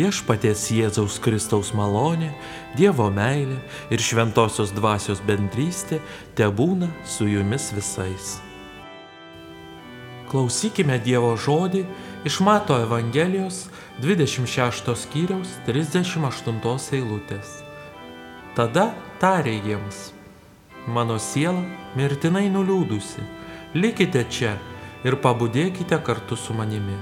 Viešpaties Jėzaus Kristaus malonė, Dievo meilė ir šventosios dvasios bendrystė tebūna su jumis visais. Klausykime Dievo žodį iš Mato Evangelijos 26 skyriaus 38 eilutės. Tada tarė jiems: mano siela mirtinai nuliūdusi, likite čia ir pabudėkite kartu su manimi.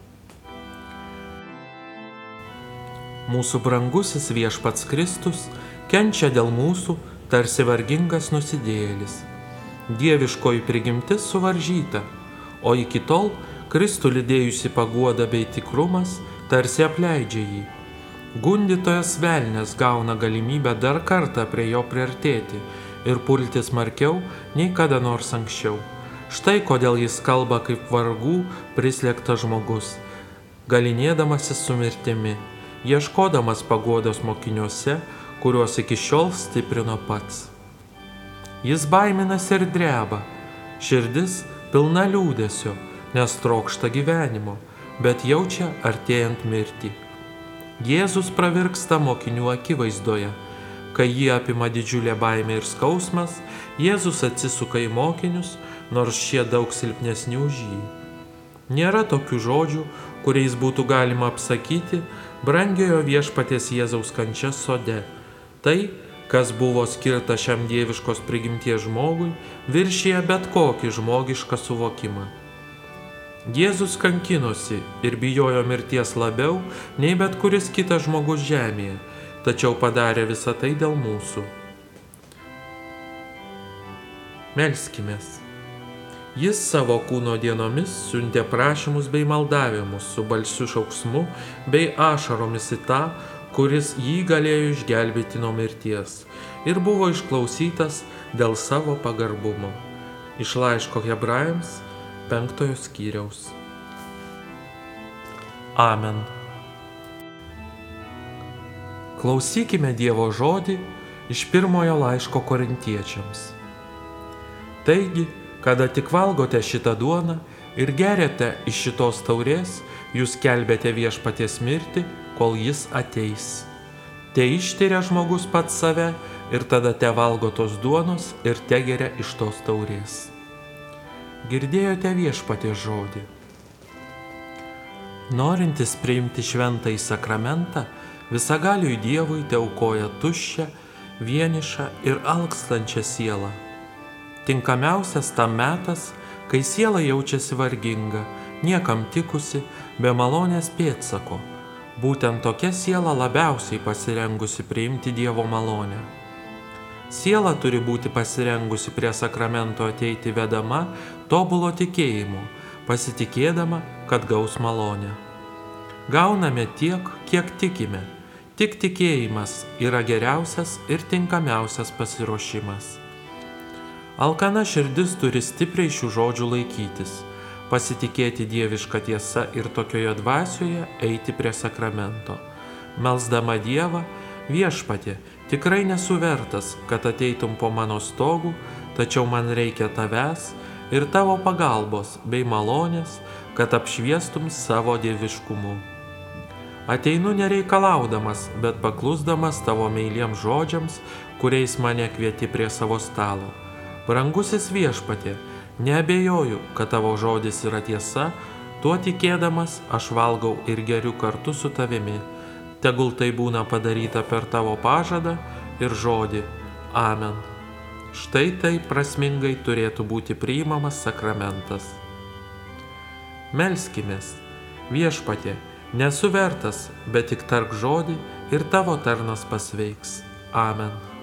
Mūsų brangusis Viešpats Kristus kenčia dėl mūsų tarsi vargingas nusidėjėlis. Dieviškoji prigimtis suvaržyta, o iki tol Kristų lydėjusi paguoda bei tikrumas tarsi apleidžia jį. Gundytojas velnias gauna galimybę dar kartą prie jo priartėti ir pulti smarkiau nei kada nors anksčiau. Štai kodėl jis kalba kaip vargų prislėgtas žmogus, galinėdamasis su mirtimi, ieškodamas paguodos mokiniuose, kuriuos iki šiol stiprino pats. Jis baiminasi ir dreba, širdis pilna liūdesio, nes trokšta gyvenimo, bet jaučia artėjant mirtį. Jėzus pravirksta mokinių akivaizdoje. Kai jį apima didžiulė baimė ir skausmas, Jėzus atsisuka į mokinius, nors šie daug silpnesni už jį. Nėra tokių žodžių, kuriais būtų galima apsakyti brangiojo Viešpaties Jėzaus kančias sode. Tai, kas buvo skirta šiam dieviškos prigimties žmogui, viršija bet kokį žmogišką suvokimą. Jėzus kankinosi ir bijojo mirties labiau nei bet kuris kitas žmogus žemėje, tačiau padarė visą tai dėl mūsų. Melskimės. Jis savo kūno dienomis siuntė prašymus bei maldavimus su balsiu šauksmu bei ašaromis į tą, kuris jį galėjo išgelbėti nuo mirties, ir buvo išklausytas dėl savo pagarbumo. Iš laiško Hebrajams 5 skyriaus. Amen. Klausykime Dievo žodį iš pirmojo laiško Korintiečiams. Taigi, kada tik valgote šitą duoną ir geriate iš šitos taurės, jūs skelbiate Viešpaties mirtį, kol jis ateis. Te ištiria žmogus pats save ir tada te valgo tos duonos ir te geria iš tos taurės. Girdėjote Viešpaties žodį. Norintis priimti šventąjį sakramentą, visagaliui Dievui te aukoja tuščią, vienišą ir alkstančią sielą. Tinkamiausias tam metas, kai siela jaučiasi varginga, niekam tikusi, be malonės pėdsako. Būtent tokia siela labiausiai pasirengusi priimti Dievo malonę. Siela turi būti pasirengusi prie sakramento ateiti vedama tobulo tikėjimu, pasitikėdama, kad gaus malonę. Gauname tiek, kiek tikime. Tik tikėjimas yra geriausias ir tinkamiausias pasiruošimas. Alkana širdis turi stipriai šių žodžių laikytis, pasitikėti dievišką tiesą ir tokioje dvasioje eiti prie sakramento. Melsdama Dievą: Viešpatie, tikrai nesu vertas, kad ateitum po mano stogu, tačiau man reikia tavęs ir tavo pagalbos bei malonės, kad apšviestum savo dieviškumu. Ateinu nereikalaudamas, bet paklusdamas tavo meiliems žodžiams, kuriais mane kvieti prie savo stalo. Brangusis Viešpatie, neabejoju, kad tavo žodis yra tiesa, tuo tikėdamas aš valgau ir geriu kartu su tavimi. Tegul tai būna padaryta per tavo pažadą ir žodį. Amen. Štai tai prasmingai turėtų būti priimamas sakramentas. Melskimės. Viešpatie, nesu vertas, bet tik tark žodį ir tavo tarnas pasveiks. Amen.